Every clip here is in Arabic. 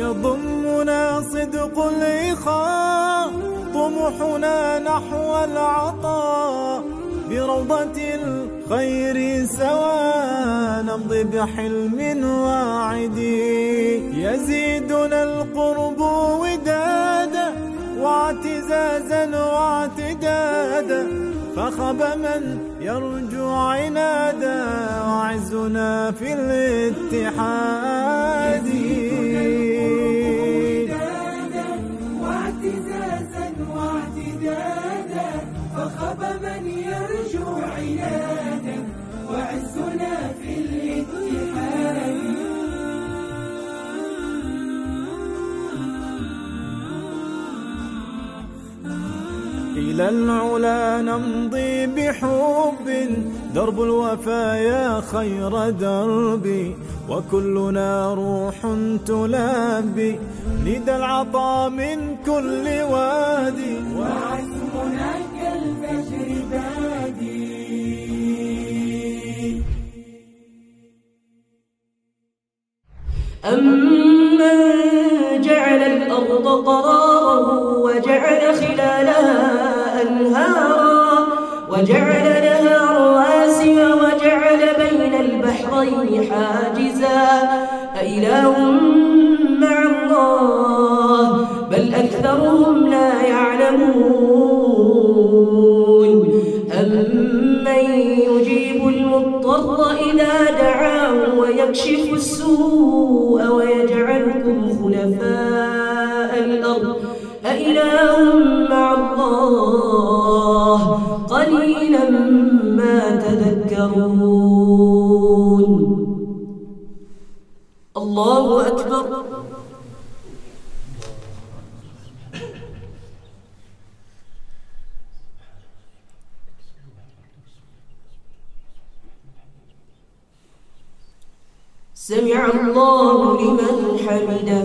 يضمنا صدق الإخاء، طموحنا نحو العطاء بروضة الخير سوا، نمضي بحلم واعد يزيدنا القرب ودادا واعتزازا واعتدادا، فخاب من يرجو عنادا وعزنا في الاتحاد. واعتزازا واعتدادا، فخاب من يرجو عنادا وعزنا في الاتحاد. إلى العلا نمضي بحب، درب الوفايا خير دربي، وكلنا روح تلبي ندى العطاء من كل وادي، وعزمنا كالفجر بادي. أمن جعل الأرض قرارا وجعل خلالها أنهارا وجعل لها رواسي وجعل بين البحرين حاجزا، أإله مع الله بل أكثرهم لا يعلمون. أمن يجيب المضطر إذا دعاه ويكشف السوء ويجعلكم خلفاء الأرض، أإله مع الله قليلا ما تذكرون. الله أكبر. سمع الله لمن حمده.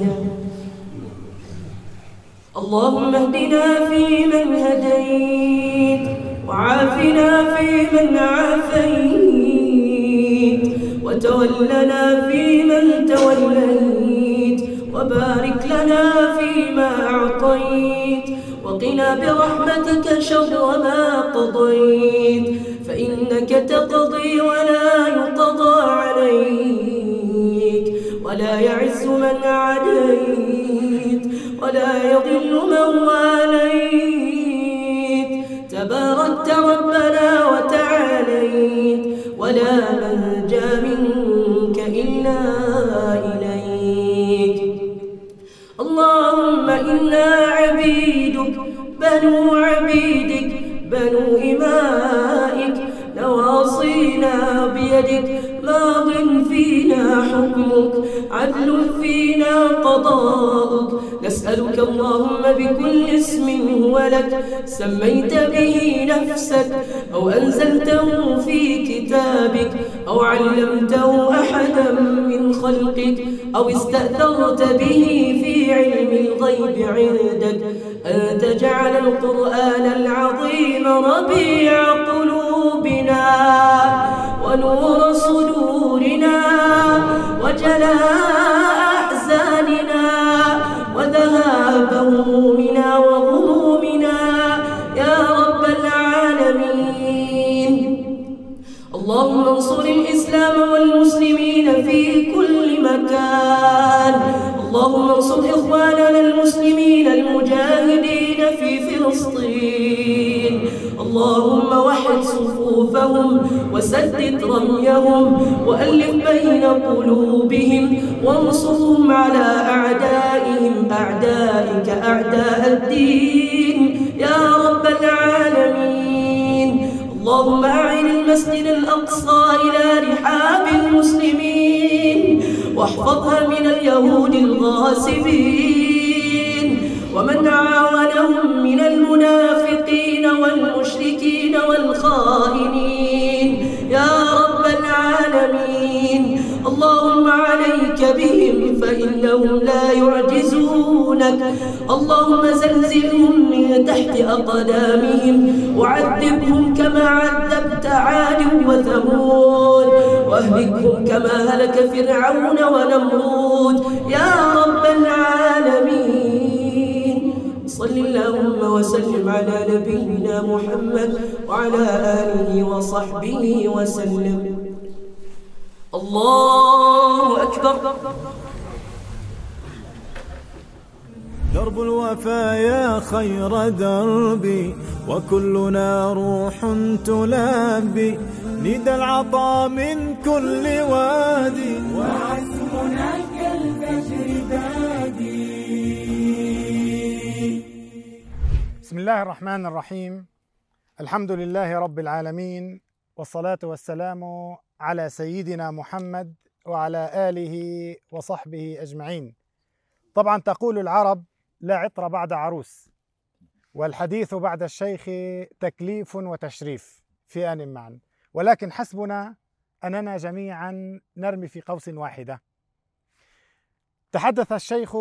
اللهم اهدنا فيمن هديت، وعافنا فيمن عافيت، وتولنا فيمن توليت، وبارك لنا فيما أعطيت، وقنا برحمتك شر ما قضيت، فإنك تقضي ولا يقضى عليك، ولا يعز من عاديت، ولا يضل من واليت، تباركت ربنا وتعاليت، ولا منجى منك إلا إليك. اللهم إنا عبيدك بنو عبيدك بنو إمائك، نواصينا بيدك، ماض فينا حكمك، عدل فينا قضاؤك. نسألك اللهم بكل اسم هو لك سميت به نفسك أو أنزلته في كتابك أو علمته أحدا من خلقك أو استأثرت به في علم الغيب عندك، أن تجعل القرآن العظيم ربيع قلوبنا ونور صدورنا وجلاء أحزاننا وذهاب همومنا وغمومنا يا رب العالمين. اللهم انصر الإسلام والمسلمين في كل مكان. اللهم انصر إخواننا المسلمين المجاهدين في فلسطين. اللهم وحد صفوفهم وسدد رميهم وألف بين قلوبهم وانصرهم على أعدائهم أعدائك أعداء الدين يا رب العالمين. اللهم أعن المسجد الأقصى إلى رحاب المسلمين واحفظها من اليهود الغاصبين ومن عاونهم من المنافقين والمشركين والخائنين يا رب العالمين. اللهم عليك بهم فإنهم لا يعجزونك. اللهم زلزلهم من تحت أقدامهم وعذبهم كما عذبت عاد وثمود وأهلكهم كما هلك فرعون ونمرود يا رب العالمين. صل اللهم وسلم على نبينا محمد وعلى آله وصحبه وسلم. الله أكبر. درب الوفا يا خير دربي وكلنا روح تلبي ندى العطاء من كل وادي وعزمنا كالفجر بادي. بسم الله الرحمن الرحيم. الحمد لله رب العالمين، والصلاة والسلام على سيدنا محمد وعلى آله وصحبه أجمعين. طبعا تقول العرب: لا عطر بعد عروس، والحديث بعد الشيخ تكليف وتشريف في آن معا، ولكن حسبنا أننا جميعا نرمي في قوس واحدة. تحدث الشيخ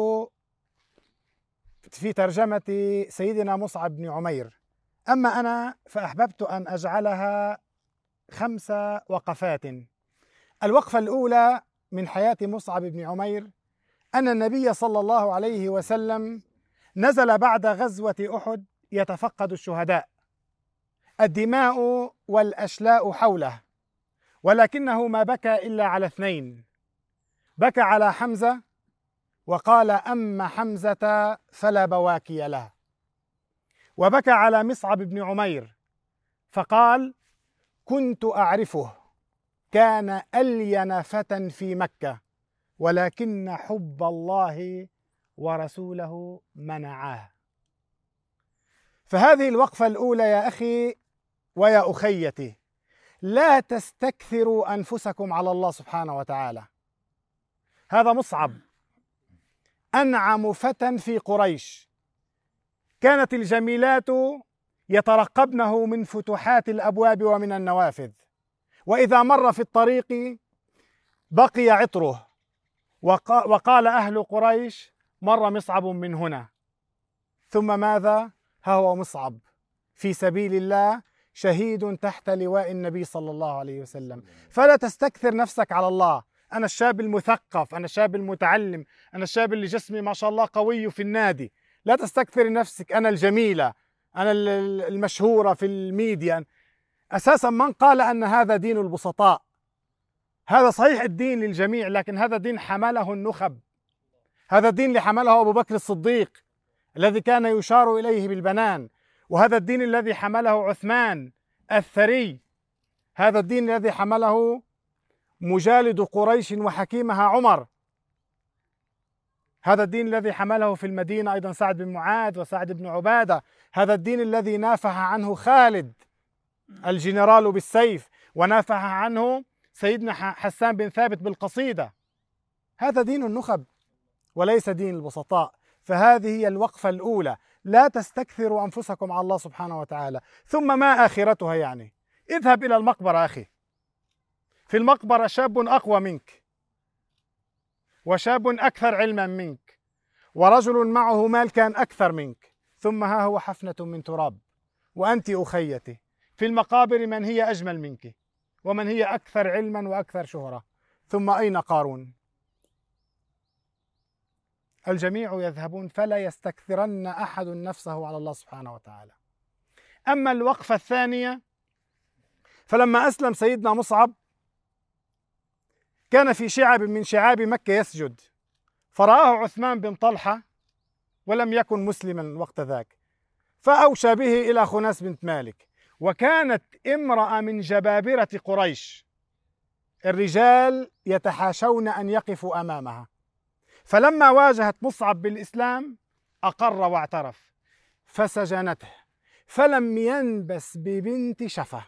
في ترجمة سيدنا مصعب بن عمير، أما أنا فأحببت أن أجعلها 5 وقفات. الوقفة الأولى من حياة مصعب بن عمير أن النبي صلى الله عليه وسلم نزل بعد غزوة أحد يتفقد الشهداء، الدماء والأشلاء حوله، ولكنه ما بكى إلا على 2، بكى على حمزة وقال: أما حمزة فلا بواكي له، وبكى على مصعب بن عمير فقال: كنت أعرفه، كان ألين فتى في مكة، ولكن حب الله ورسوله منعاه. فهذه الوقفة الأولى يا أخي ويا أخيتي، لا تستكثروا أنفسكم على الله سبحانه وتعالى. هذا مصعب أنعم فتى في قريش، كانت الجميلات يترقبنه من فتحات الأبواب ومن النوافذ، وإذا مر في الطريق بقي عطره، وقال أهل قريش: مر مصعب من هنا. ثم ماذا؟ ها هو مصعب في سبيل الله شهيد تحت لواء النبي صلى الله عليه وسلم. فلا تستكثر نفسك على الله. أنا الشاب المثقف، أنا الشاب المتعلم، أنا الشاب اللي جسمي ما شاء الله قوي في النادي. لا تستكثر نفسك. أنا الجميلة، أنا المشهورة في الميديا. أساسا من قال أن هذا دين البسطاء؟ هذا صحيح الدين للجميع، لكن هذا دين حمله النخب. هذا الدين اللي حمله أبو بكر الصديق الذي كان يشار إليه بالبنان، وهذا الدين الذي حمله عثمان الثري، هذا الدين الذي حمله مجالد قريش وحكيمها عمر، هذا الدين الذي حمله في المدينة أيضا سعد بن معاذ وسعد بن عبادة، هذا الدين الذي نافح عنه خالد الجنرال بالسيف، ونافح عنه سيدنا حسان بن ثابت بالقصيدة. هذا دين النخب وليس دين البسطاء. فهذه هي الوقفة الأولى، لا تستكثروا أنفسكم على الله سبحانه وتعالى. ثم ما آخرتها يعني؟ اذهب إلى المقبرة أخي، في المقبرة شاب أقوى منك، وشاب أكثر علما منك، ورجل معه مال كان أكثر منك، ثم ها هو حفنة من تراب. وأنت أخيتي في المقابر من هي أجمل منك، ومن هي أكثر علما وأكثر شهرة. ثم أين قارون؟ الجميع يذهبون، فلا يستكثرن أحد نفسه على الله سبحانه وتعالى. أما الوقفة الثانية، فلما أسلم سيدنا مصعب كان في شعب من شعاب مكة يسجد، فرآه عثمان بن طلحة ولم يكن مسلما وقت ذاك، فأوشى به إلى خناس بنت مالك، وكانت امرأة من جبابرة قريش، الرجال يتحاشون أن يقفوا أمامها. فلما واجهت مصعب بالإسلام أقر واعترف، فسجنته، فلم ينبس ببنت شفة.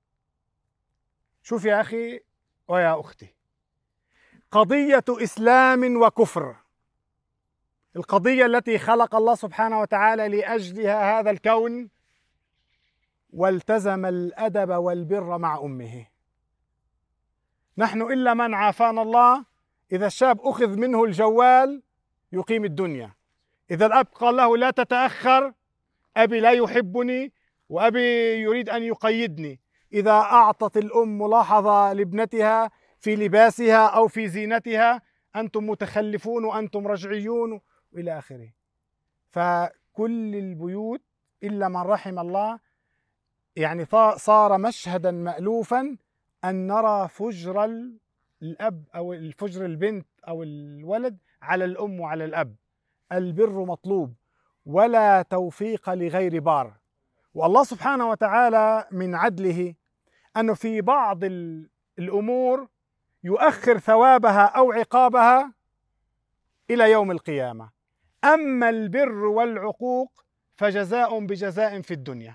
شوف يا أخي ويا أختي، قضية إسلام وكفر، القضية التي خلق الله سبحانه وتعالى لأجلها هذا الكون، والتزم الأدب والبر مع أمه. نحن إلا من عافانا الله، إذا الشاب أخذ منه الجوال يقيم الدنيا، إذا الأب قال له لا تتأخر، أبي لا يحبني وأبي يريد أن يقيدني، إذا أعطت الأم ملاحظة لابنتها في لباسها أو في زينتها، أنتم متخلفون وأنتم رجعيون وإلى آخره. فكل البيوت إلا من رحم الله يعني صار مشهدا مألوفا أن نرى فجر الأب أو الفجر البنت أو الولد على الأم وعلى الأب. البر مطلوب ولا توفيق لغير بار. والله سبحانه وتعالى من عدله أنه في بعض الأمور يؤخر ثوابها أو عقابها إلى يوم القيامة. أما البر والعقوق فجزاء بجزاء في الدنيا.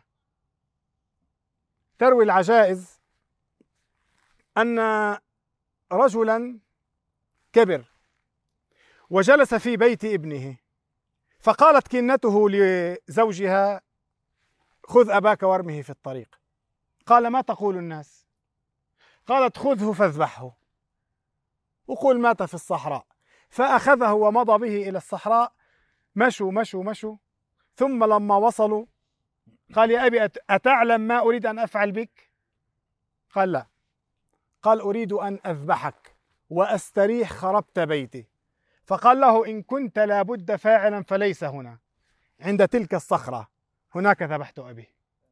تروي العجائز أن رجلا كبر وجلس في بيت ابنه، فقالت كنته لزوجها: خذ أباك وارمه في الطريق. قال: ما تقول الناس؟ قالت: خذه فاذبحه وقل مات في الصحراء. فأخذه ومضى به إلى الصحراء. مشوا مشوا مشوا، ثم لما وصلوا قال: يا أبي أتعلم ما أريد أن أفعل بك؟ قال: لا. قال: أريد أن أذبحك وأستريح، خربت بيتي. فقال له: إن كنت لابد فاعلا فليس هنا، عند تلك الصخرة هناك ذبحت أبي.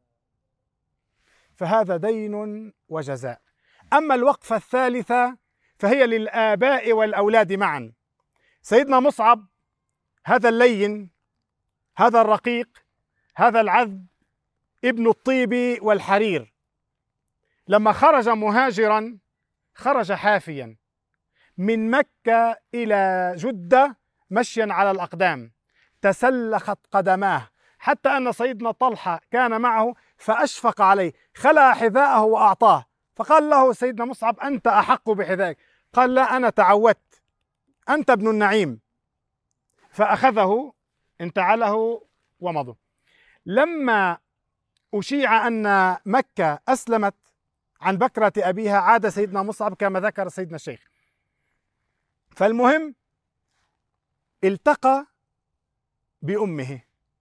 فهذا دين وجزاء. أما الوقفة الثالثة فهي للآباء والأولاد معا. سيدنا مصعب هذا اللين، هذا الرقيق، هذا العذب، ابن الطيب والحرير، لما خرج مهاجرا خرج حافيا من مكة إلى جدة مشيا على الأقدام، تسلخت قدماه، حتى أن سيدنا طلحة كان معه فأشفق عليه، خلع حذاءه وأعطاه، فقال له سيدنا مصعب: أنت أحق بحذائك. قال: لا، أنا تعودت، أنت ابن النعيم. فأخذه انتعله ومضوا. لما أشيع أن مكة أسلمت عن بكرة أبيها عاد سيدنا مصعب كما ذكر سيدنا الشيخ. فالمهم التقى بأمه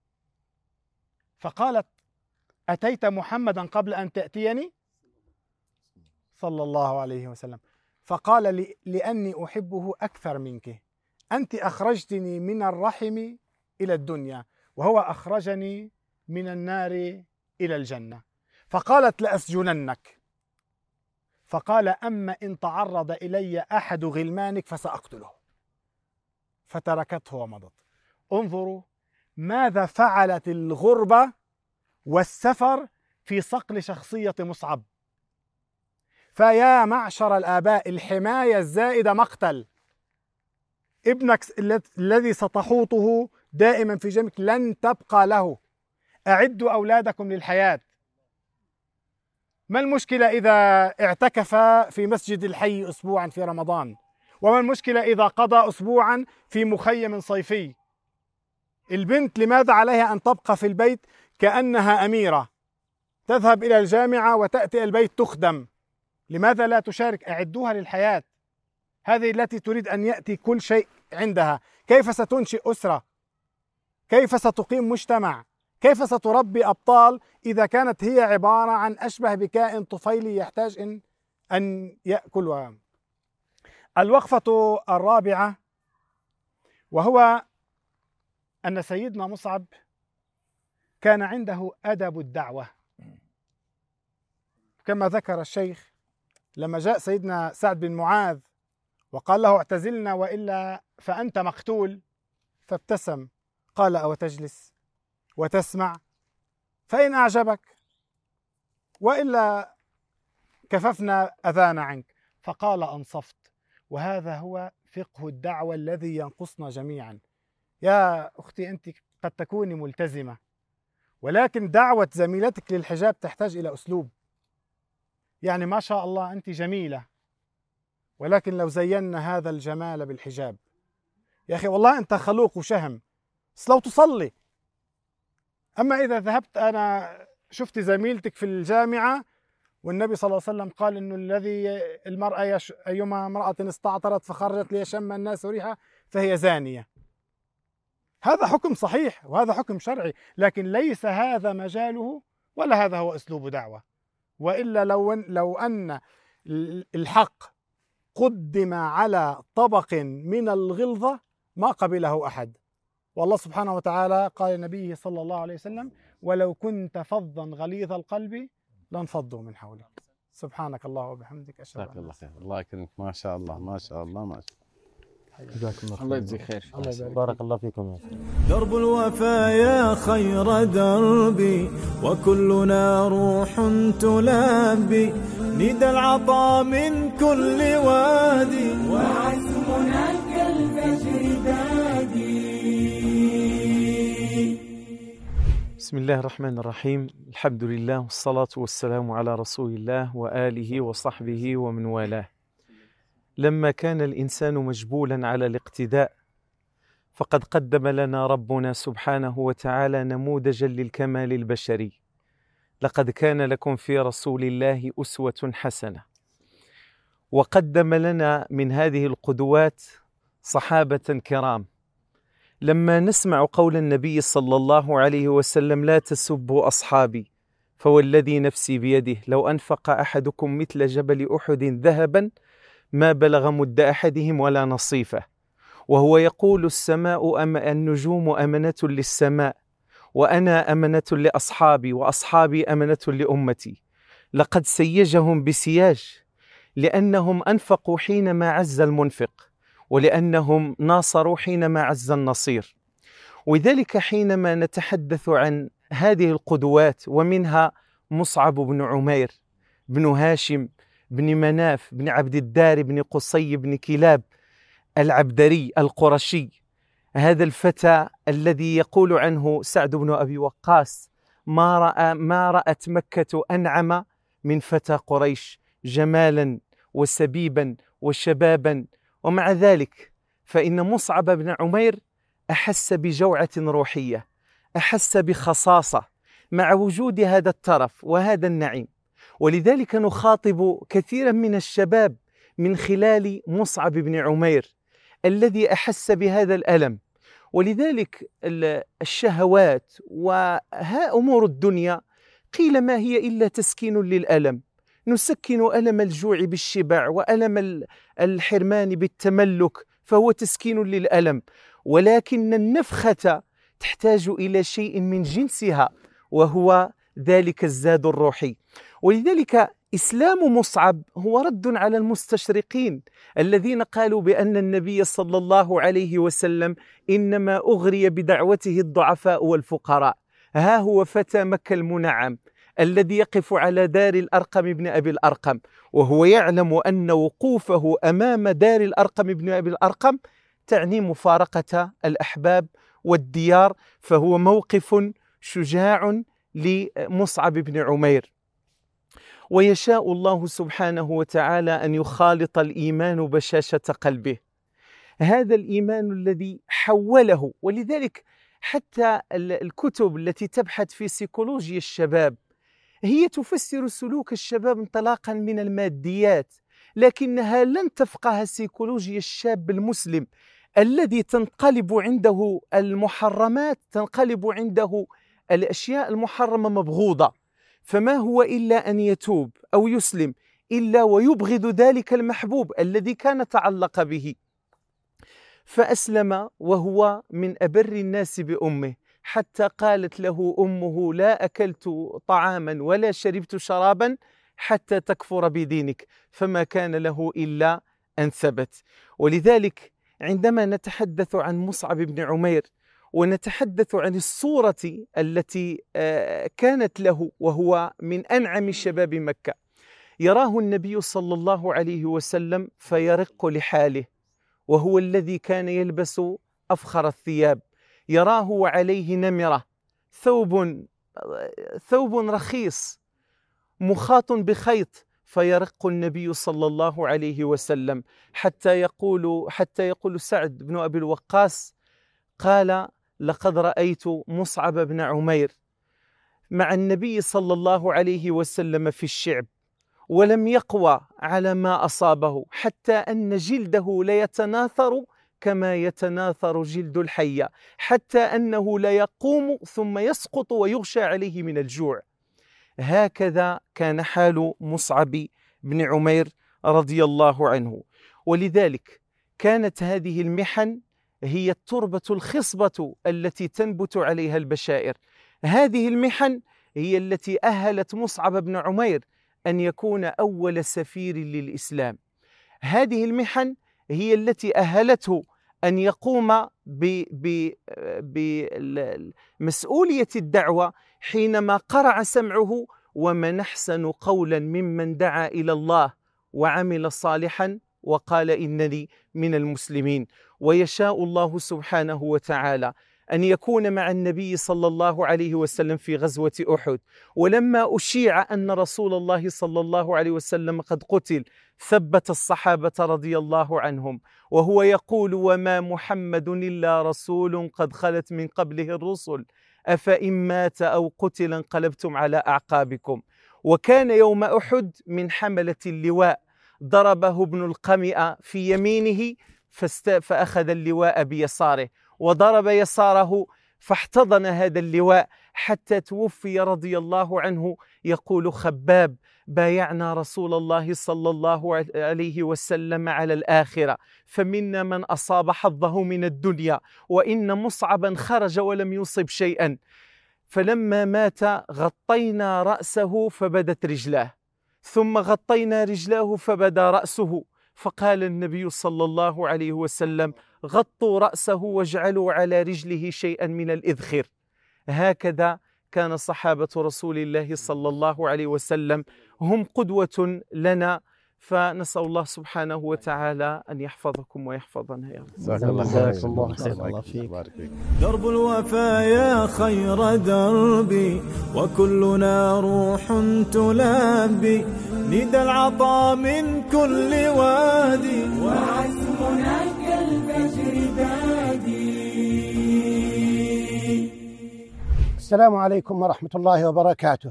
فقالت: أتيت محمدا قبل أن تأتيني صلى الله عليه وسلم. فقال: لأني أحبه أكثر منك، أنت أخرجتني من الرحم إلى الدنيا وهو أخرجني من النار إلى الجنة. فقالت: لأسجننك. فقال: أما إن تعرض إلي أحد غلمانك فسأقتله. فتركته ومضت. انظروا ماذا فعلت الغربة والسفر في صقل شخصية مصعب. فيا معشر الآباء، الحماية الزائدة مقتل. ابنك الذي ستحوطه دائما في جنبك لن تبقى له. أعدوا أولادكم للحياة. ما المشكلة إذا اعتكف في مسجد الحي أسبوعا في رمضان؟ وما المشكلة إذا قضى أسبوعا في مخيم صيفي؟ البنت لماذا عليها أن تبقى في البيت كأنها أميرة، تذهب إلى الجامعة وتأتي البيت تخدم؟ لماذا لا تشارك؟ أعدوها للحياة. هذه التي تريد أن يأتي كل شيء عندها. كيف ستنشئ أسرة؟ كيف ستقيم مجتمع؟ كيف ستربي أبطال إذا كانت هي عبارة عن أشبه بكائن طفيلي يحتاج أن يأكل؟ الوقفة الرابعة وهو أن سيدنا مصعب كان عنده أدب الدعوة، كما ذكر الشيخ لما جاء سيدنا سعد بن معاذ وقال له: اعتزلنا وإلا فأنت مقتول، فابتسم قال: أو تجلس وتسمع فإن أعجبك وإلا كففنا أذانا عنك. فقال: أنصفت. وهذا هو فقه الدعوة الذي ينقصنا جميعا. يا أختي، أنت قد تكوني ملتزمة، ولكن دعوة زميلتك للحجاب تحتاج إلى أسلوب. يعني ما شاء الله أنت جميلة، ولكن لو زينا هذا الجمال بالحجاب، يا أخي والله أنت خلوق وشهم، بس لو تصلي. أما إذا ذهبت، أنا شفت زميلتك في الجامعة والنبي صلى الله عليه وسلم قال إنه المرأة أيما امرأة استعطرت فخرجت ليشم الناس ريحها فهي زانية. هذا حكم صحيح وهذا حكم شرعي، لكن ليس هذا مجاله ولا هذا هو أسلوب دعوة. وإلا لو أن الحق قدم على طبق من الغلظة ما قبله أحد. والله سبحانه وتعالى قال لنبيه صلى الله عليه وسلم: ولو كنت فظا غليظ القلب لانفضوا من حولك. سبحانك الله وبحمدك، أشهد أن لا إله إلا أنت. الله يكرمك. ما شاء الله ما شاء الله ما شاء الله. جزاكم الله خير. الله يجزيك خير. الله يبارك بارك الله فيكم يا شيخ. درب الوفا يا خير دربي، وكلنا روح تلبي ندى العطاء من كل وادي، وعزمنا كالفجر بادي. بسم الله الرحمن الرحيم. الحمد لله والصلاة والسلام على رسول الله وآله وصحبه ومن والاه. لما كان الإنسان مجبولا على الاقتداء، فقد قدم لنا ربنا سبحانه وتعالى نموذجا للكمال البشري. لقد كان لكم في رسول الله أسوة حسنة. وقدم لنا من هذه القدوات صحابة كرام. لما نسمع قول النبي صلى الله عليه وسلم: لا تسبوا أصحابي فوالذي نفسي بيده لو أنفق أحدكم مثل جبل أحد ذهبا ما بلغ مد أحدهم ولا نصيفه. وهو يقول: النجوم أمنة للسماء، وأنا أمنة لأصحابي، وأصحابي أمنة لأمتي. لقد سيجهم بسياج، لأنهم أنفقوا حينما عز المنفق، ولأنهم ناصروا حينما عز النصير. ولذلك حينما نتحدث عن هذه القدوات، ومنها مصعب بن عمير بن هاشم بن مناف بن عبد الدار بن قصي بن كلاب العبدري القرشي، هذا الفتى الذي يقول عنه سعد بن أبي وقاص: ما رأت مكة أنعم من فتى قريش جمالا وسبيبا وشبابا. ومع ذلك فإن مصعب بن عمير أحس بجوعة روحية، أحس بخصاصة مع وجود هذا الترف وهذا النعيم. ولذلك نخاطب كثيرا من الشباب من خلال مصعب بن عمير الذي أحس بهذا الألم. ولذلك الشهوات أمور الدنيا قيل ما هي إلا تسكين للألم. نسكن ألم الجوع بالشبع، وألم الحرمان بالتملك، فهو تسكين للألم. ولكن النفخة تحتاج إلى شيء من جنسها، وهو ذلك الزاد الروحي. ولذلك إسلام مصعب هو رد على المستشرقين الذين قالوا بأن النبي صلى الله عليه وسلم إنما أغري بدعوته الضعفاء والفقراء. ها هو فتى مكة المنعم الذي يقف على دار الأرقم بن أبي الأرقم، وهو يعلم أن وقوفه أمام دار الأرقم بن أبي الأرقم تعني مفارقة الأحباب والديار، فهو موقف شجاع لمصعب بن عمير. ويشاء الله سبحانه وتعالى أن يخالط الإيمان بشاشة قلبه، هذا الإيمان الذي حوله. ولذلك حتى الكتب التي تبحث في سيكولوجيا الشباب هي تفسر سلوك الشباب انطلاقا من الماديات، لكنها لن تفقه سيكولوجيا الشاب المسلم الذي تنقلب عنده المحرمات، تنقلب عنده الأشياء المحرمة مبغوضة، فما هو إلا أن يتوب أو يسلم إلا ويبغض ذلك المحبوب الذي كان تعلق به. فأسلم وهو من أبر الناس بأمه، حتى قالت له أمه: لا أكلت طعاما ولا شربت شرابا حتى تكفر بدينك، فما كان له إلا أن ثبت. ولذلك عندما نتحدث عن مصعب بن عمير ونتحدث عن الصورة التي كانت له، وهو من أنعم شباب مكة، يراه النبي صلى الله عليه وسلم فيرق لحاله، وهو الذي كان يلبس أفخر الثياب، يراه وعليه نمرة، ثوب رخيص مخاط بخيط، فيرق النبي صلى الله عليه وسلم حتى يقول سعد بن أبي الوقاص قال: لقد رأيت مصعب بن عمير مع النبي صلى الله عليه وسلم في الشعب، ولم يقوى على ما أصابه، حتى أن جلده ليتناثر كما يتناثر جلد الحية، حتى أنه لا يقوم ثم يسقط ويغشى عليه من الجوع. هكذا كان حال مصعب بن عمير رضي الله عنه. ولذلك كانت هذه المحن هي التربة الخصبة التي تنبت عليها البشائر. هذه المحن هي التي أهلت مصعب بن عمير أن يكون أول سفير للإسلام. هذه المحن هي التي أهلته أن يقوم بمسؤولية الدعوة حينما قرع سمعه: ومن أحسن قولا ممن دعا إلى الله وعمل صالحا وقال إنني من المسلمين. ويشاء الله سبحانه وتعالى أن يكون مع النبي صلى الله عليه وسلم في غزوة أحد، ولما أشيع أن رسول الله صلى الله عليه وسلم قد قتل ثبت الصحابة رضي الله عنهم وهو يقول: وما محمد إلا رسول قد خلت من قبله الرسل أفإن مات أو قتل انقلبتم على أعقابكم. وكان يوم أحد من حملة اللواء ضربه ابن القمئة في يمينه فأخذ اللواء بيساره، وضرب يساره فاحتضن هذا اللواء حتى توفي رضي الله عنه. يقول خباب: بايعنا رسول الله صلى الله عليه وسلم على الآخرة، فمنا من أصاب حظه من الدنيا، وإن مصعبا خرج ولم يصب شيئا. فلما مات غطينا رأسه فبدت رجلاه، ثم غطينا رجلاه فبدا رأسه، فقال النبي صلى الله عليه وسلم: غطوا رأسه واجعلوا على رجله شيئا من الإذخر. هكذا كان صحابة رسول الله صلى الله عليه وسلم هم قدوة لنا. فنسأل الله سبحانه وتعالى أن يحفظكم ويحفظنا يا رب. جزاك الله خير. الله فيك. بارك فيك. درب الوفايا خير دربي وكلنا روح تلبي ندى العطاء من كل وادي وعزمنا كالفجر بادي. السلام عليكم ورحمة الله وبركاته.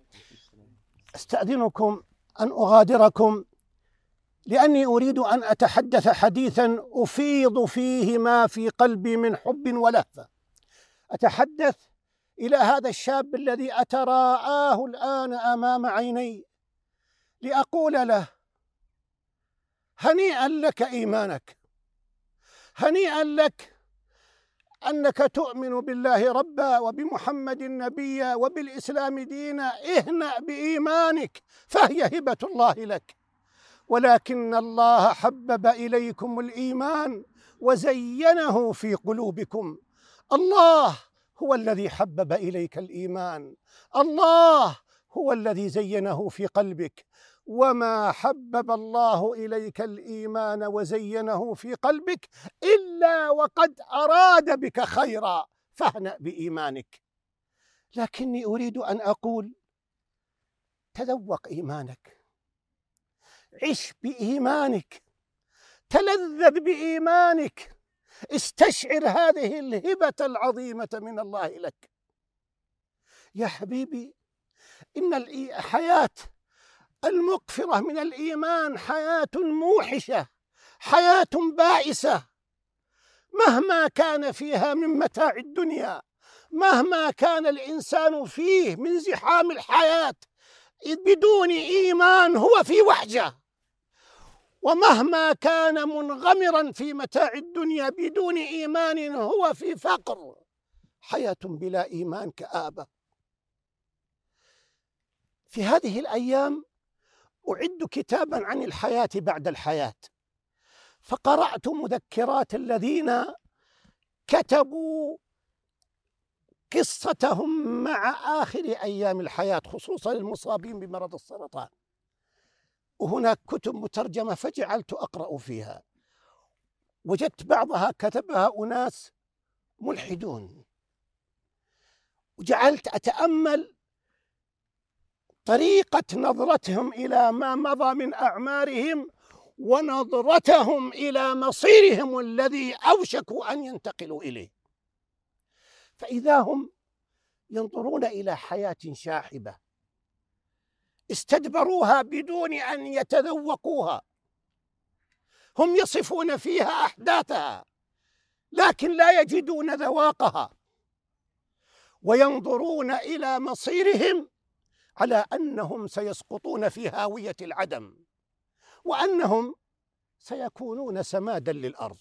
أستأذنكم أن أغادركم لأني أريد أن أتحدث حديثا أفيض فيه ما في قلبي من حب ولهفة. أتحدث إلى هذا الشاب الذي أتراءاه الآن أمام عيني لأقول له: هنيئا لك إيمانك، هنيئا لك أنك تؤمن بالله ربا وبمحمد نبيا وبالإسلام دينا. اهنأ بإيمانك فهي هبة الله لك. ولكن الله حبب إليكم الإيمان وزينه في قلوبكم. الله هو الذي حبب إليك الإيمان، الله هو الذي زينه في قلبك. وما حبب الله إليك الإيمان وزينه في قلبك إلا وقد أراد بك خيرا، فاهنأ بإيمانك. لكني أريد أن أقول: تذوق إيمانك، عش بإيمانك، تلذذ بإيمانك، استشعر هذه الهبة العظيمة من الله لك. يا حبيبي، إن الحياة المقفرة من الإيمان حياة موحشة، حياة بائسة، مهما كان فيها من متاع الدنيا، مهما كان الإنسان فيه من زحام الحياة، بدون إيمان هو في وحشة. ومهما كان منغمرا في متاع الدنيا بدون إيمان هو في فقر. حياة بلا إيمان كآبة. في هذه الأيام أعد كتابا عن الحياة بعد الحياة، فقرأت مذكرات الذين كتبوا قصتهم مع آخر أيام الحياة، خصوصا المصابين بمرض السرطان. وهناك كتب مترجمة فجعلت أقرأ فيها، وجدت بعضها كتبها أناس ملحدون، وجعلت أتأمل طريقة نظرتهم إلى ما مضى من أعمارهم ونظرتهم إلى مصيرهم الذي أوشكوا أن ينتقلوا إليه. فإذا هم ينظرون إلى حياة شاحبة استدبروها بدون أن يتذوقوها، هم يصفون فيها أحداثها لكن لا يجدون ذواقها، وينظرون إلى مصيرهم على أنهم سيسقطون في هاوية العدم، وأنهم سيكونون سمادا للأرض،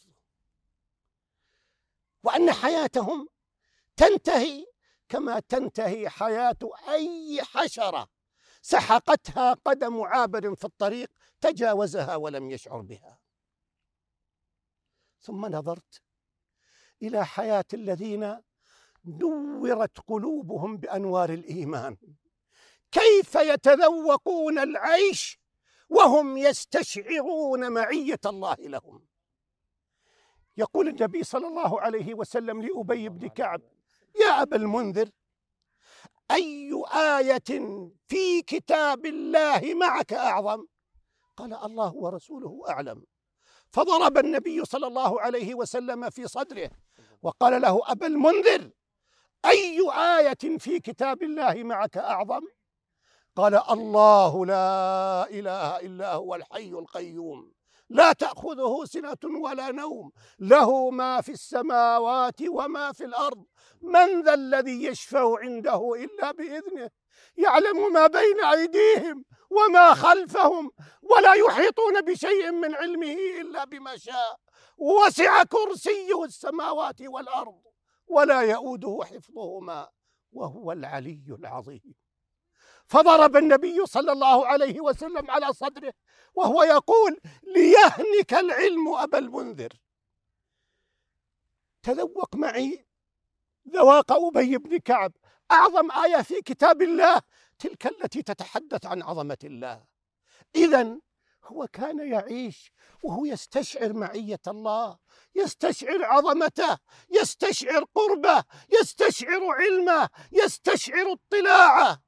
وأن حياتهم تنتهي كما تنتهي حياة أي حشرة سحقتها قدم عابر في الطريق تجاوزها ولم يشعر بها. ثم نظرت إلى حياة الذين نورت قلوبهم بأنوار الإيمان، كيف يتذوقون العيش وهم يستشعرون معية الله لهم. يقول النبي صلى الله عليه وسلم لأبي بن كعب: يا أبا المنذر، أي آية في كتاب الله معك أعظم؟ قال: الله ورسوله أعلم. فضرب النبي صلى الله عليه وسلم في صدره وقال له: أبا المنذر، أي آية في كتاب الله معك أعظم؟ قال: الله لا إله إلا هو الحي القيوم لا تأخذه سنة ولا نوم له ما في السماوات وما في الأرض من ذا الذي يشفع عنده إلا بإذنه يعلم ما بين أيديهم وما خلفهم ولا يحيطون بشيء من علمه إلا بما شاء وسع كرسيه السماوات والأرض ولا يؤوده حفظهما وهو العلي العظيم. فضرب النبي صلى الله عليه وسلم على صدره وهو يقول: ليهنك العلم أبا المنذر. تذوق معي ذواق أبي بن كعب. أعظم آية في كتاب الله تلك التي تتحدث عن عظمة الله. إذن هو كان يعيش وهو يستشعر معية الله، يستشعر عظمته، يستشعر قربه، يستشعر علمه، يستشعر اطلاعه.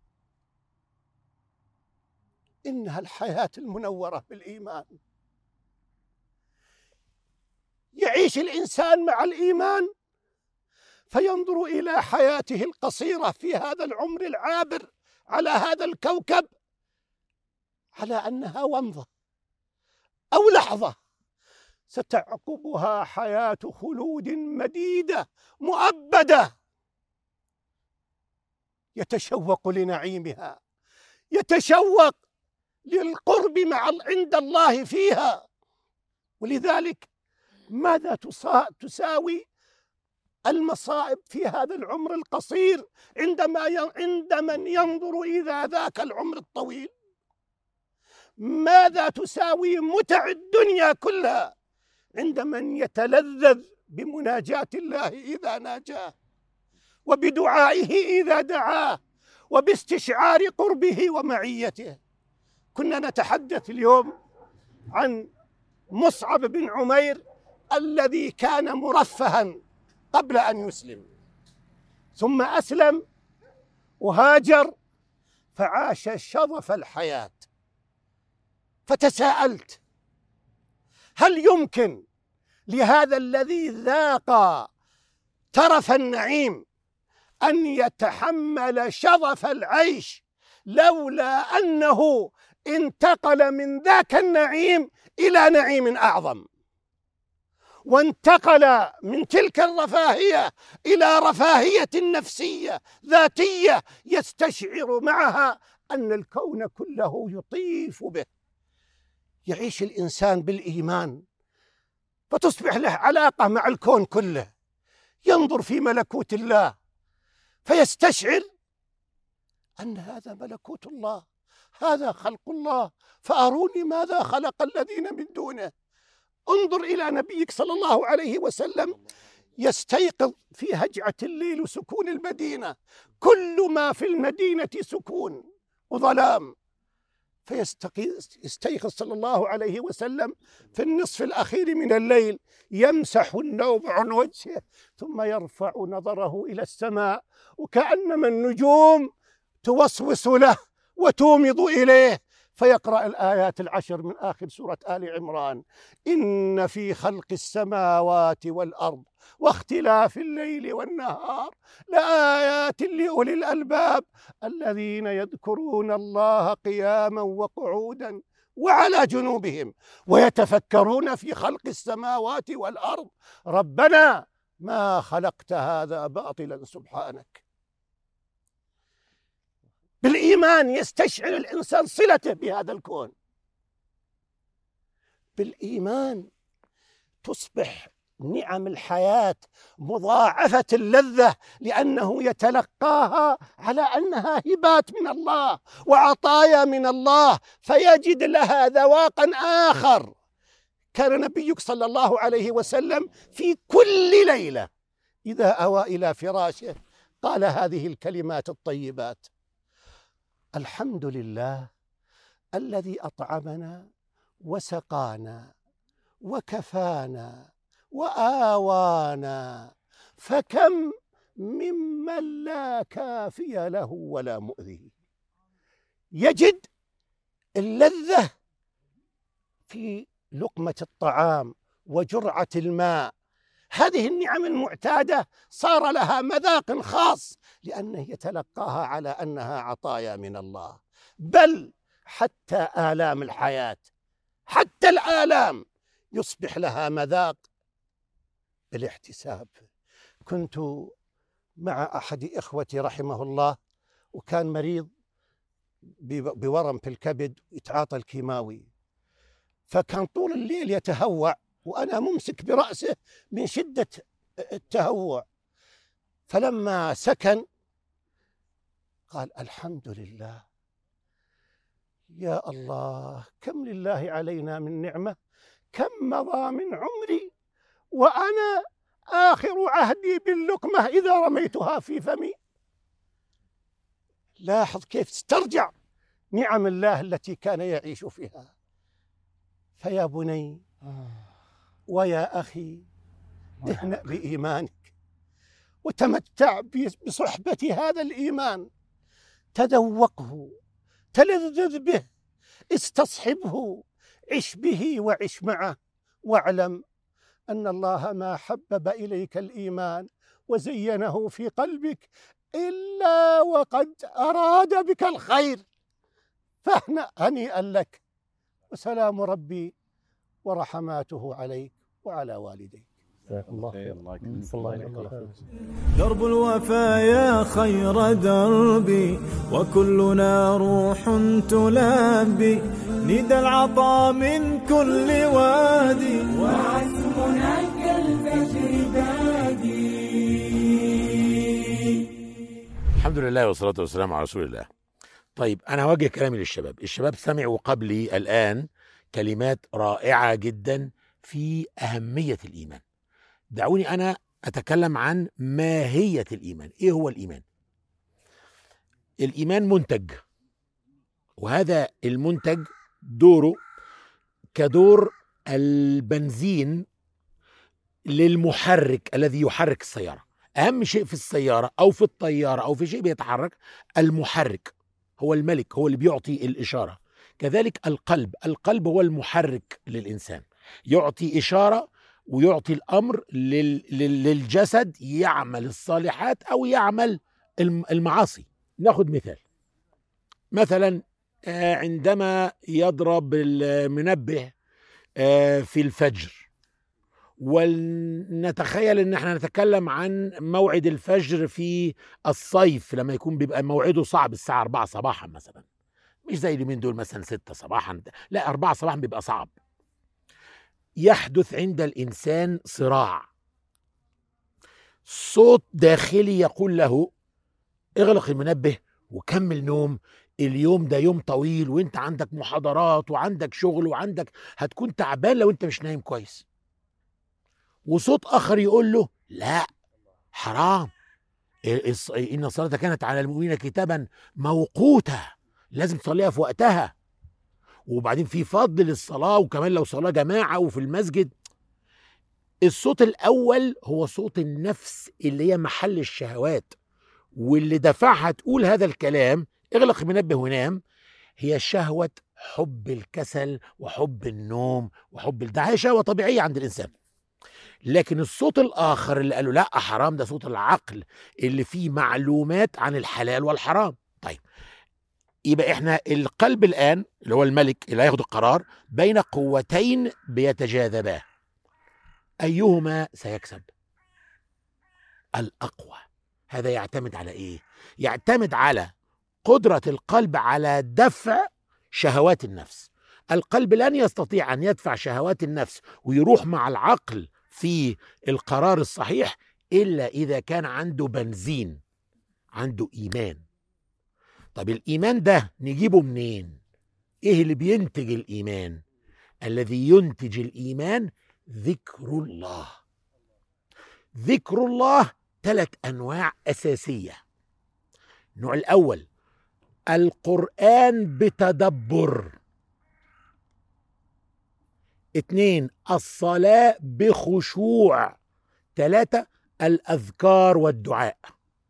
إنها الحياة المنورة بالإيمان. يعيش الإنسان مع الإيمان فينظر إلى حياته القصيرة في هذا العمر العابر على هذا الكوكب على أنها ومضة أو لحظة ستعقبها حياة خلود مديدة مؤبدة، يتشوق لنعيمها، يتشوق للقرب عند الله فيها. ولذلك ماذا تساوي المصائب في هذا العمر القصير عند من ينظر إلى ذاك العمر الطويل؟ ماذا تساوي متع الدنيا كلها عند من يتلذذ بمناجاة الله إذا ناجاه وبدعائه إذا دعاه وباستشعار قربه ومعيته؟ كنا نتحدث اليوم عن مصعب بن عمير الذي كان مرفها قبل أن يسلم، ثم أسلم وهاجر فعاش شظف الحياة. فتساءلت: هل يمكن لهذا الذي ذاق ترف النعيم أن يتحمل شظف العيش لولا أنه انتقل من ذاك النعيم إلى نعيم أعظم، وانتقل من تلك الرفاهية إلى رفاهية نفسية ذاتية يستشعر معها أن الكون كله يطيف به؟ يعيش الإنسان بالإيمان فتصبح له علاقة مع الكون كله، ينظر في ملكوت الله فيستشعر أن هذا ملكوت الله، هذا خلق الله، فأروني ماذا خلق الذين من دونه. انظر إلى نبيك صلى الله عليه وسلم يستيقظ في هجعة الليل وسكون المدينة، كل ما في المدينة سكون وظلام، فيستيقظ صلى الله عليه وسلم في النصف الأخير من الليل يمسح النوم عن وجهه ثم يرفع نظره إلى السماء وكأنما النجوم توسوس له وتومض إليه، فيقرأ الآيات 10 من آخر سورة آل عمران: إن في خلق السماوات والأرض واختلاف الليل والنهار لآيات لأولي الألباب الذين يذكرون الله قياما وقعودا وعلى جنوبهم ويتفكرون في خلق السماوات والأرض ربنا ما خلقت هذا باطلا سبحانك. بالإيمان يستشعر الإنسان صلته بهذا الكون، بالإيمان تصبح نعم الحياة مضاعفة اللذة، لأنه يتلقاها على أنها هبات من الله وعطايا من الله، فيجد لها ذواقا آخر. كان نبيك صلى الله عليه وسلم في كل ليلة إذا أوى إلى فراشه قال هذه الكلمات الطيبات: الحمد لله الذي أطعمنا وسقانا وكفانا وآوانا، فكم ممن لا كافي له ولا مؤذي. يجد اللذة في لقمة الطعام وجرعة الماء. هذه النعم المعتادة صار لها مذاق خاص لأنه يتلقاها على أنها عطايا من الله. بل حتى آلام الحياة، حتى الآلام يصبح لها مذاق بالاحتساب. كنت مع أحد إخوتي رحمه الله وكان مريض بورم في الكبد يتعاطى الكيماوي، فكان طول الليل يتهوع وأنا ممسك برأسه من شدة التهوع. فلما سكن قال: الحمد لله، يا الله كم لله علينا من نعمة، كم مضى من عمري وأنا آخر عهدي باللقمة إذا رميتها في فمي. لاحظ كيف استرجع نعم الله التي كان يعيش فيها. فيا بني ويا أخي، اهنأ بإيمانك وتمتع بصحبة هذا الإيمان، تذوقه، تلذذ به، استصحبه، عش به وعش معه، واعلم أن الله ما حبب إليك الإيمان وزينه في قلبك إلا وقد أراد بك الخير، فاهنأ هنيئا لك، وسلام ربي ورحماته عليك وعلى والديك. الله خير. الله يكرمك. الله يكرمك. درب الوفا يا خير دربي، وكلنا روح تلبي ندى العطاء من كل وادي، وعزمنا كالفجر بادي. الحمد لله والصلاة والسلام على رسول الله. طيب أنا هوجه كلامي للشباب. الشباب سمعوا قبلي الآن كلمات رائعة جدا في أهمية الإيمان. دعوني أنا أتكلم عن ماهية الإيمان. إيه هو الإيمان؟ الإيمان منتج، وهذا المنتج دوره كدور البنزين للمحرك الذي يحرك السيارة. أهم شيء في السيارة أو في الطيارة أو في شيء بيتحرك المحرك، هو الملك، هو اللي بيعطي الإشارة. كذلك القلب هو المحرك للإنسان، يعطي إشارة ويعطي الأمر للجسد يعمل الصالحات أو يعمل المعاصي. ناخد مثال، مثلا عندما يضرب المنبه في الفجر، ونتخيل ان احنا نتكلم عن موعد الفجر في الصيف لما يكون بيبقى موعده صعب الساعة 4 صباحا مثلا، مش زي اليومين دول مثلا 6 صباحا، لا 4 صباحا بيبقى صعب. يحدث عند الإنسان صراع، صوت داخلي يقول له اغلق المنبه وكمل نوم، اليوم ده يوم طويل وانت عندك محاضرات وعندك شغل وعندك هتكون تعبان لو انت مش نايم كويس. وصوت آخر يقول له لا حرام، إن الصلاة كانت على المؤمنين كتابا موقوتا، لازم تصليها في وقتها، وبعدين في فضل للصلاة، وكمان لو صلاة جماعة وفي المسجد. الصوت الأول هو صوت النفس اللي هي محل الشهوات، واللي دفعها تقول هذا الكلام اغلق المنبه ونام، هي شهوة حب الكسل وحب النوم وحب ده شهوة طبيعية عند الإنسان. لكن الصوت الآخر اللي قالوا لا حرام، ده صوت العقل اللي فيه معلومات عن الحلال والحرام. طيب يبقى احنا القلب الآن اللي هو الملك اللي هياخد القرار بين قوتين بيتجاذبا، أيهما سيكسب؟ الأقوى. هذا يعتمد على إيه؟ يعتمد على قدرة القلب على دفع شهوات النفس. القلب لن يستطيع أن يدفع شهوات النفس ويروح مع العقل في القرار الصحيح إلا إذا كان عنده بنزين، عنده إيمان. طب الإيمان ده نجيبه منين؟ إيه اللي بينتج الإيمان؟ الذي ينتج الإيمان ذكر الله. ذكر الله 3 أنواع أساسية. النوع الأول القرآن بتدبر. 2 الصلاة بخشوع. 3 الأذكار والدعاء.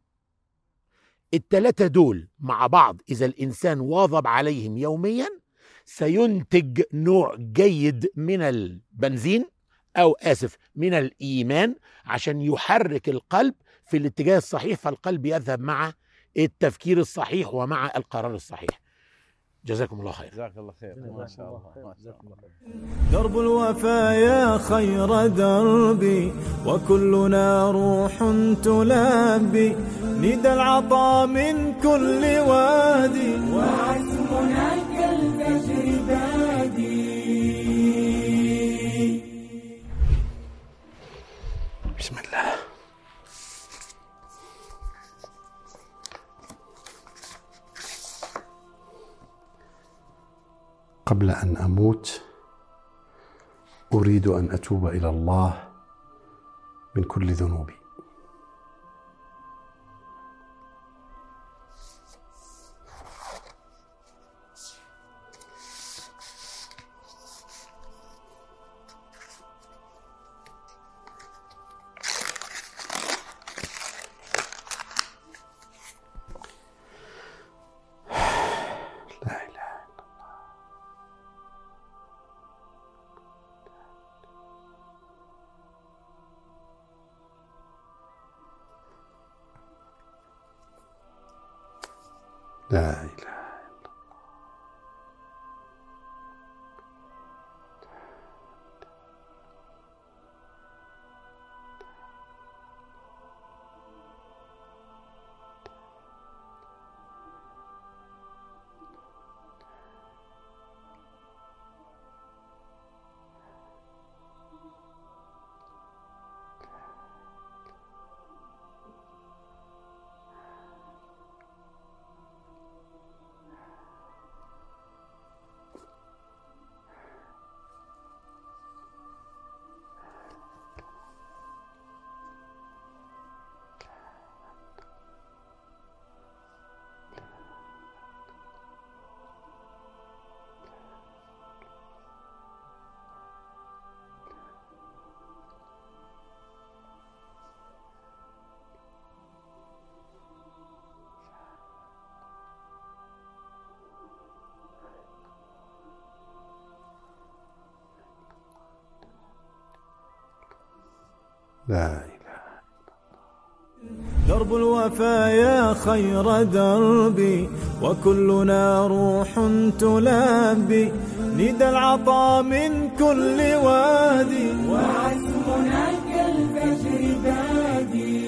ال3 دول مع بعض إذا الإنسان واظب عليهم يوميا سينتج نوع جيد من البنزين أو من الإيمان عشان يحرك القلب في الاتجاه الصحيح، فالقلب يذهب مع التفكير الصحيح ومع القرار الصحيح. جزاكم الله خير. جزاك الله خير. ما شاء الله. درب الوفا يا خير دربي وكلنا روح تلبي ندى العطاء من كل وادي وعزمنا كالفجر بادي. بسم الله. قبل أن أموت أريد أن أتوب إلى الله من كل ذنوبي. لا إله إلا لا إله. درب الوفا يا خير دربي وكلنا روح تلبي ندى العطاء من كل وادي وعزمنا كالفجر بادي.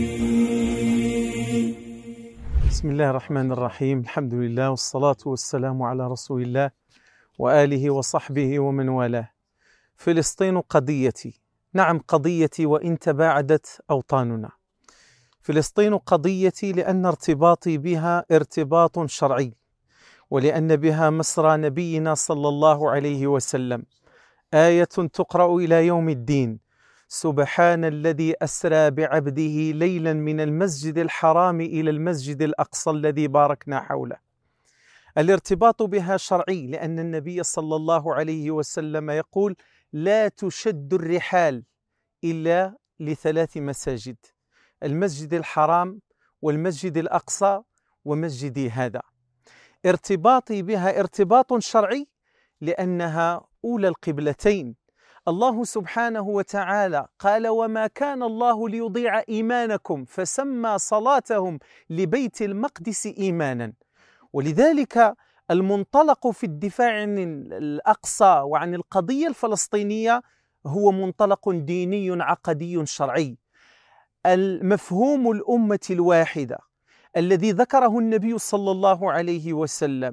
بسم الله الرحمن الرحيم. الحمد لله والصلاة والسلام على رسول الله وآله وصحبه ومن والاه. فلسطين قضيتي، نعم قضيتي وإن تباعدت أوطاننا. فلسطين قضيتي لأن ارتباطي بها ارتباط شرعي، ولأن بها مسرى نبينا صلى الله عليه وسلم. آية تقرأ إلى يوم الدين: سبحان الذي أسرى بعبده ليلا من المسجد الحرام إلى المسجد الأقصى الذي باركنا حوله. الارتباط بها شرعي لأن النبي صلى الله عليه وسلم يقول: لا تشد الرحال إلا ل3 مساجد: المسجد الحرام والمسجد الأقصى ومسجدي هذا. ارتباطي بها ارتباط شرعي لأنها أولى القبلتين. الله سبحانه وتعالى قال: وما كان الله ليضيع إيمانكم، فسمى صلاتهم لبيت المقدس إيمانا. ولذلك المنطلق في الدفاع عن الأقصى وعن القضية الفلسطينية هو منطلق ديني عقدي شرعي. المفهوم الأمة الواحدة الذي ذكره النبي صلى الله عليه وسلم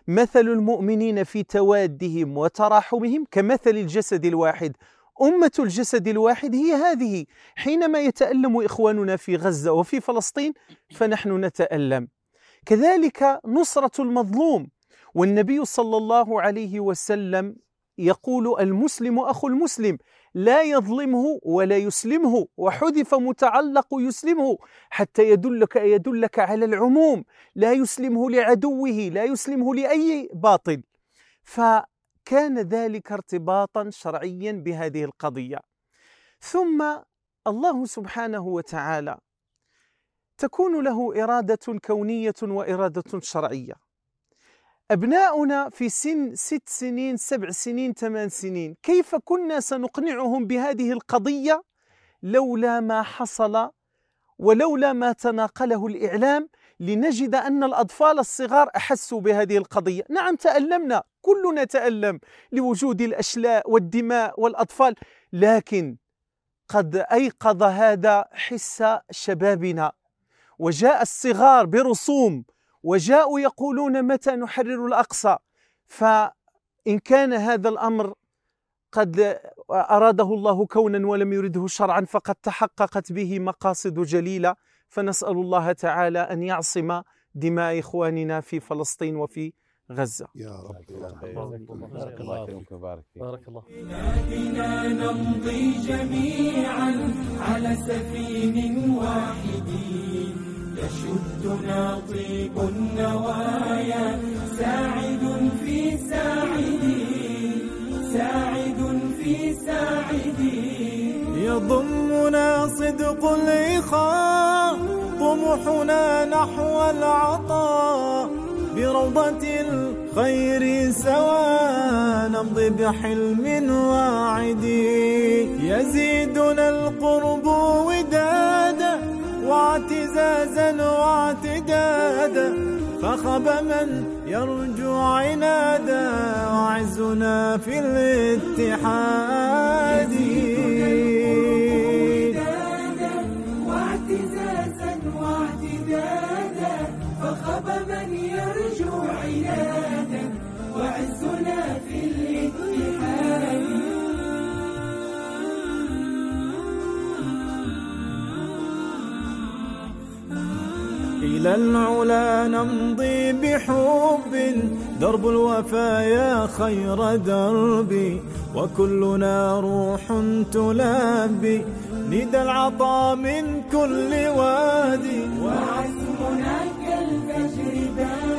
مثل المؤمنين في توادهم وتراحمهم كمثل الجسد الواحد. أمة الجسد الواحد هي هذه. حينما يتألم إخواننا في غزة وفي فلسطين فنحن نتألم. كذلك نصرة المظلوم، والنبي صلى الله عليه وسلم يقول: المسلم أخو المسلم لا يظلمه ولا يسلمه، وحذف متعلق يسلمه حتى يدلك على العموم، لا يسلمه لعدوه، لا يسلمه لأي باطل. فكان ذلك ارتباطا شرعيا بهذه القضية. ثم الله سبحانه وتعالى تكون له إرادة كونية وإرادة شرعية. أبناؤنا في سن 6 سنين 7 سنين 8 سنين كيف كنا سنقنعهم بهذه القضية لولا ما حصل ولولا ما تناقله الإعلام، لنجد أن الأطفال الصغار أحسوا بهذه القضية. نعم تألمنا، كلنا تألم لوجود الأشلاء والدماء والأطفال، لكن قد أيقظ هذا حس شبابنا، وجاء الصغار برسوم وجاءوا يقولون متى نحرر الأقصى. فإن كان هذا الأمر قد أراده الله كونا ولم يرده شرعا فقد تحققت به مقاصد جليلة، فنسأل الله تعالى أن يعصم دماء إخواننا في فلسطين وفي غزة. يا رب. بارك الله فيك. بارك الله. بنا نمضي جميعا على سفين واحد يشدنا طيب النوايا، ساعد في ساعدي، ساعد في ساعدي. يضمنا صدق الإخاء، طموحنا نحو العطاء، بروضة الخير سوا نمضي بحلم واعد. يزيدنا القرب ودادا واعتزازا واعتدادا، فخب من يرجو عنادا، وعزنا في الاتحاد. واعتزازا واعتدادا، فخب من يرجو عنادا، وعزنا في الاتحاد. إلى العلا نمضي بحب، درب الوفايا خير دربي، وكلنا روح تلبي ندى العطاء من كل وادي. وعزمنا كالفجر بان